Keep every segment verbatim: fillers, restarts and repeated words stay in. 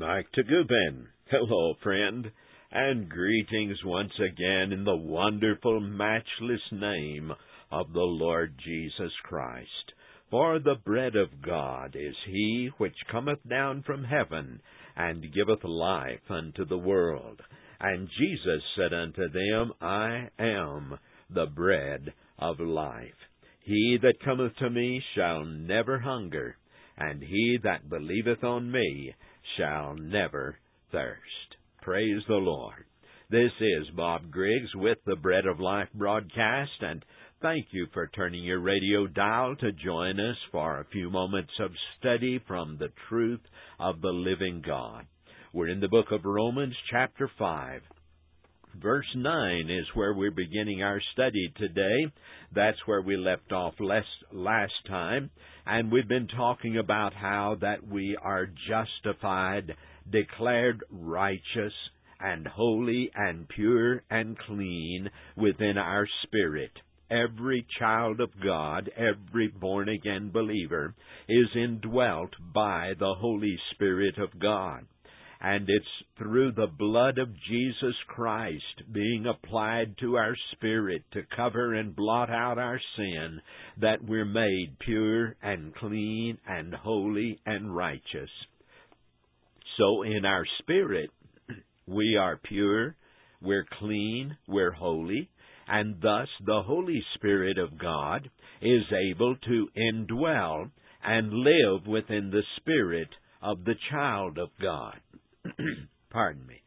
Mike Tagubin. Hello, friend, and greetings once again in the wonderful, matchless name of the Lord Jesus Christ. For the bread of God is he which cometh down from heaven, and giveth life unto the world. And Jesus said unto them, I am the bread of life. He that cometh to me shall never hunger, and he that believeth on me shall never thirst. Praise the Lord. This is Bob Griggs with the Bread of Life broadcast, and thank you for turning your radio dial to join us for a few moments of study from the truth of the living God. We're in the book of Romans, chapter five. Verse nine is where we're beginning our study today. That's where we left off last, last time. And we've been talking about how that we are justified, declared righteous, and holy, and pure, and clean within our spirit. Every child of God, every born-again believer, is indwelt by the Holy Spirit of God. And it's through the blood of Jesus Christ being applied to our spirit to cover and blot out our sin that we're made pure and clean and holy and righteous. So in our spirit, we are pure, we're clean, we're holy, and thus the Holy Spirit of God is able to indwell and live within the spirit of the child of God. Pardon me.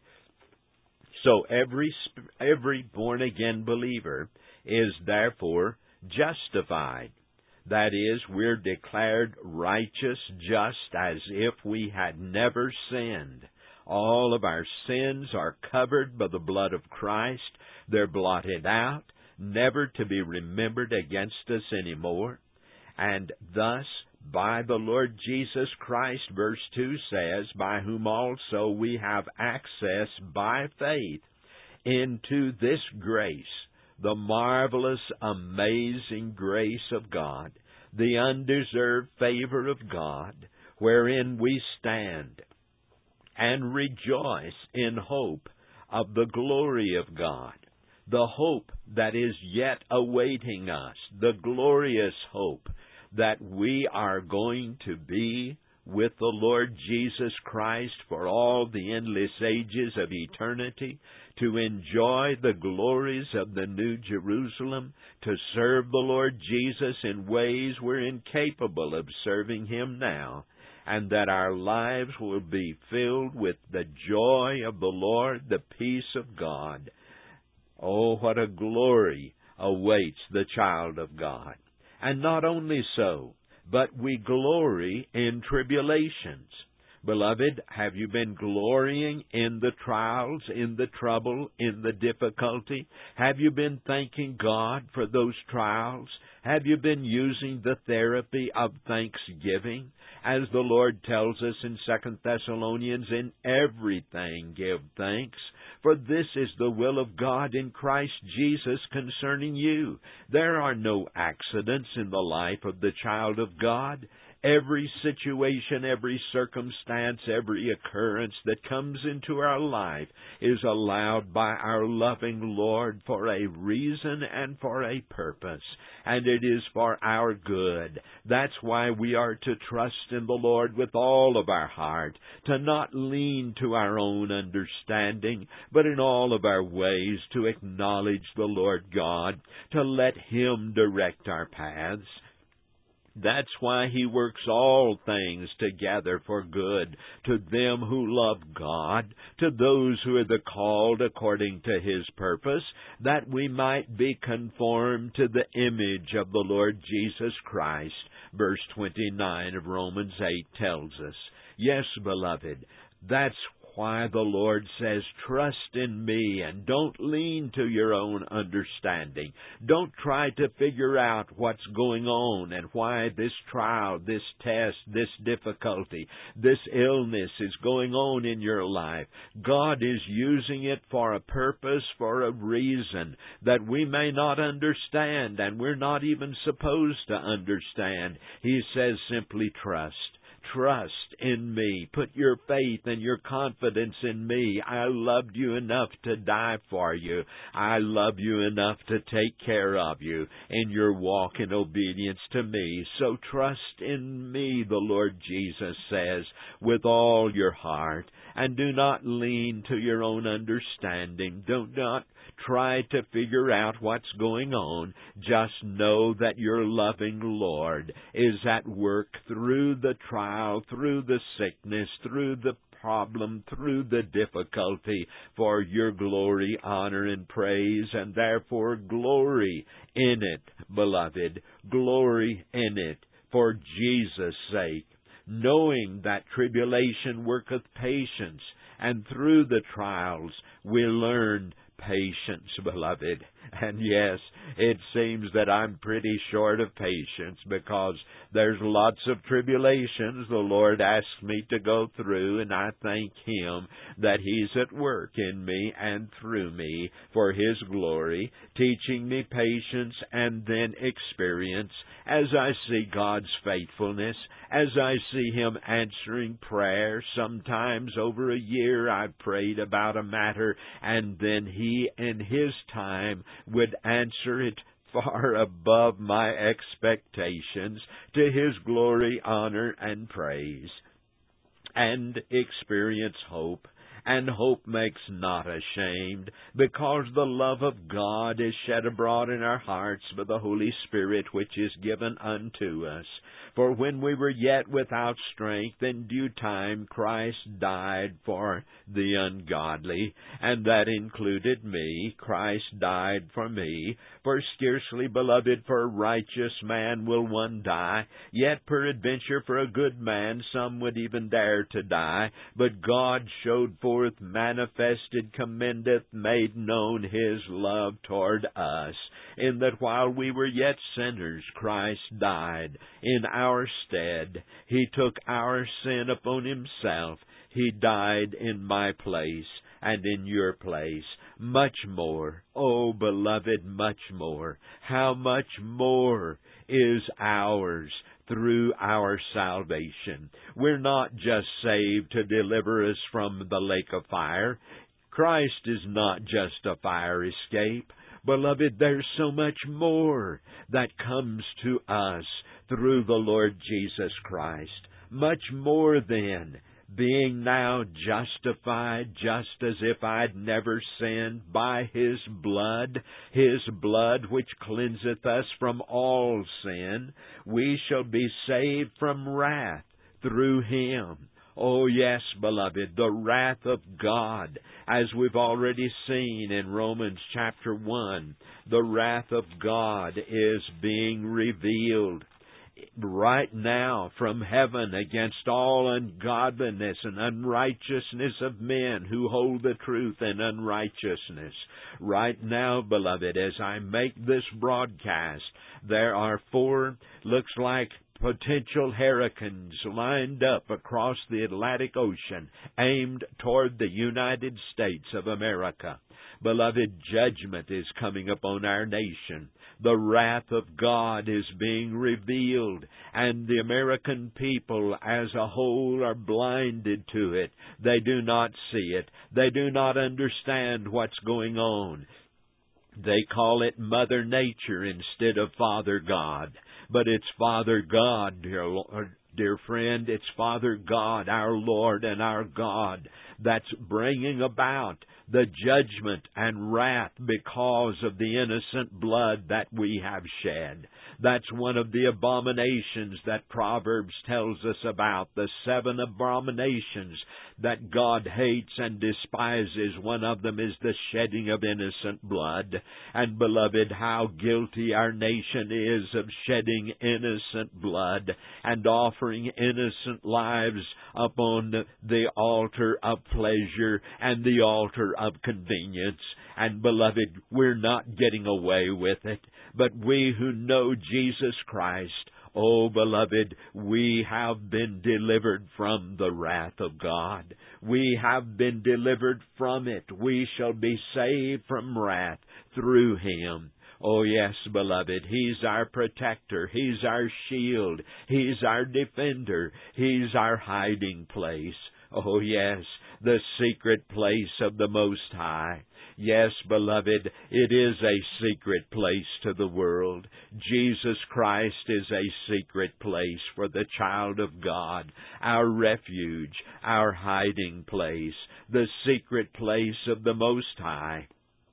So every every born-again believer is therefore justified. That is, we're declared righteous just as if we had never sinned. All of our sins are covered by the blood of Christ. They're blotted out, never to be remembered against us anymore. And thus, by the Lord Jesus Christ, verse two says, by whom also we have access by faith into this grace, the marvelous, amazing grace of God, the undeserved favor of God, wherein we stand and rejoice in hope of the glory of God, the hope that is yet awaiting us, the glorious hope that we are going to be with the Lord Jesus Christ for all the endless ages of eternity, to enjoy the glories of the New Jerusalem, to serve the Lord Jesus in ways we're incapable of serving Him now, and that our lives will be filled with the joy of the Lord, the peace of God. Oh, what a glory awaits the child of God. And not only so, but we glory in tribulations. Beloved, have you been glorying in the trials, in the trouble, in the difficulty? Have you been thanking God for those trials? Have you been using the therapy of thanksgiving? As the Lord tells us in Second Thessalonians, in everything give thanks, for this is the will of God in Christ Jesus concerning you. There are no accidents in the life of the child of God. Every situation, every circumstance, every occurrence that comes into our life is allowed by our loving Lord for a reason and for a purpose, and it is for our good. That's why we are to trust in the Lord with all of our heart, to not lean to our own understanding, but in all of our ways to acknowledge the Lord God, to let Him direct our paths. That's why He works all things together for good to them who love God, to those who are the called according to His purpose, that we might be conformed to the image of the Lord Jesus Christ. Verse twenty-nine of Romans eight tells us. Yes, beloved, that's why the Lord says, trust in me and don't lean to your own understanding. Don't try to figure out what's going on and why this trial, this test, this difficulty, this illness is going on in your life. God is using it for a purpose, for a reason that we may not understand and we're not even supposed to understand. He says simply trust. trust in me. Put your faith and your confidence in me. I loved you enough to die for you. I love you enough to take care of you in your walk in obedience to me. So trust in me, the Lord Jesus says, with all your heart, and do not lean to your own understanding. Do not try to figure out what's going on. Just know that your loving Lord is at work through the trial, through the sickness, through the problem, through the difficulty, for your glory, honor, and praise, and therefore glory in it, beloved. Glory in it for Jesus' sake, knowing that tribulation worketh patience, and through the trials we learn patience, beloved. And yes, it seems that I'm pretty short of patience because there's lots of tribulations the Lord asks me to go through, and I thank Him that He's at work in me and through me for His glory, teaching me patience and then experience as I see God's faithfulness, as I see Him answering prayer. Sometimes over a year I've prayed about a matter, and then He in His time would answer it far above my expectations, to His glory, honor, and praise, and experience hope. And hope makes not ashamed, because the love of God is shed abroad in our hearts by the Holy Spirit which is given unto us. For when we were yet without strength, in due time Christ died for the ungodly, and that included me. Christ died for me. For scarcely, beloved, for a righteous man will one die, yet peradventure for a good man some would even dare to die. But God showed forth, manifested, commendeth, made known His love toward us, in that while we were yet sinners, Christ died in our stead. He took our sin upon Himself. He died in my place and in your place. Much more, oh beloved, much more. How much more is ours through our salvation? We're not just saved to deliver us from the lake of fire. Christ is not just a fire escape. Beloved, there's so much more that comes to us through the Lord Jesus Christ. Much more than being now justified just as if I'd never sinned by His blood, His blood which cleanseth us from all sin. We shall be saved from wrath through Him. Oh, yes, beloved, the wrath of God, as we've already seen in Romans chapter one, the wrath of God is being revealed right now from heaven against all ungodliness and unrighteousness of men who hold the truth in unrighteousness. Right now, beloved, as I make this broadcast, there are four, looks like, potential hurricanes lined up across the Atlantic Ocean, aimed toward the United States of America. Beloved, judgment is coming upon our nation. The wrath of God is being revealed, and the American people as a whole are blinded to it. They do not see it. They do not understand what's going on. They call it Mother Nature instead of Father God. But it's Father God, dear Lord, dear friend. It's Father God, our Lord and our God, that's bringing about the judgment and wrath because of the innocent blood that we have shed. That's one of the abominations that Proverbs tells us about, the seven abominations that God hates and despises. One of them is the shedding of innocent blood. And beloved, how guilty our nation is of shedding innocent blood and offering innocent lives upon the altar of pleasure and the altar of convenience. And beloved, we're not getting away with it. But we who know Jesus Christ, oh, beloved, we have been delivered from the wrath of God. We have been delivered from it. We shall be saved from wrath through Him. Oh, yes, beloved, He's our protector. He's our shield. He's our defender. He's our hiding place. Oh, yes, the secret place of the Most High. Yes, beloved, it is a secret place to the world. Jesus Christ is a secret place for the child of God, our refuge, our hiding place, the secret place of the Most High.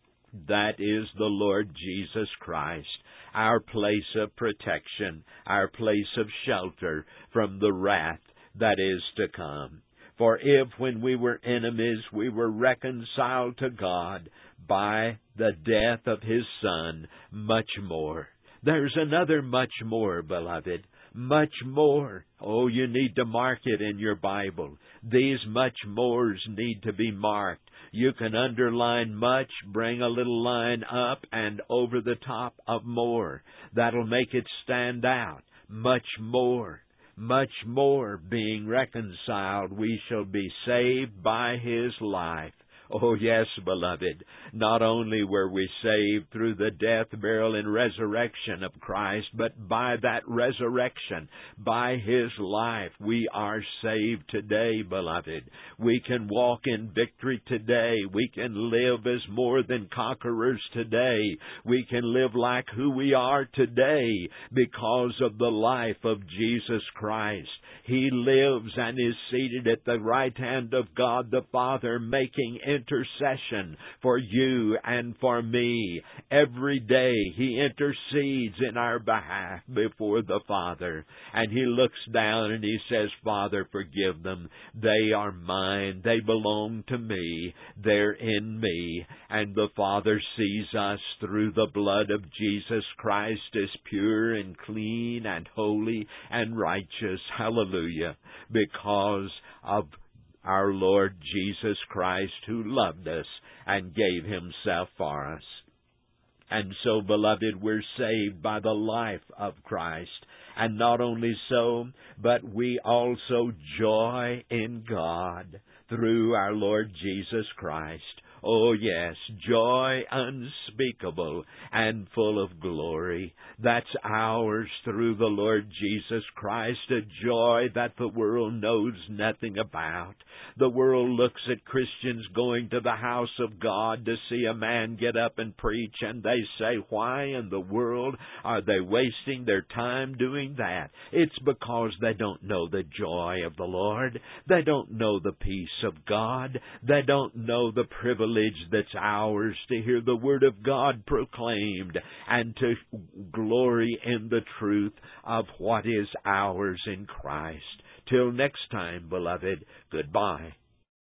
That is the Lord Jesus Christ, our place of protection, our place of shelter from the wrath that is to come. For if, when we were enemies, we were reconciled to God by the death of His Son, much more. There's another much more, beloved. Much more. Oh, you need to mark it in your Bible. These much mores need to be marked. You can underline much, bring a little line up and over the top of more. That'll make it stand out. Much more. Much more, being reconciled, we shall be saved by His life. Oh, yes, beloved, not only were we saved through the death, burial, and resurrection of Christ, but by that resurrection, by His life, we are saved today, beloved. We can walk in victory today. We can live as more than conquerors today. We can live like who we are today because of the life of Jesus Christ. He lives and is seated at the right hand of God the Father, making intercession for you and for me. Every day He intercedes in our behalf before the Father. And He looks down and He says, Father, forgive them. They are mine. They belong to me. They're in me. And the Father sees us through the blood of Jesus Christ as pure and clean and holy and righteous. Hallelujah. Because of our Lord Jesus Christ, who loved us and gave Himself for us. And so, beloved, we're saved by the life of Christ. And not only so, but we also joy in God through our Lord Jesus Christ. Oh, yes, joy unspeakable and full of glory. That's ours through the Lord Jesus Christ, a joy that the world knows nothing about. The world looks at Christians going to the house of God to see a man get up and preach, and they say, why in the world are they wasting their time doing that? It's because they don't know the joy of the Lord. They don't know the peace of God. They don't know the privilege that's ours to hear the Word of God proclaimed and to glory in the truth of what is ours in Christ. Till next time, beloved, goodbye.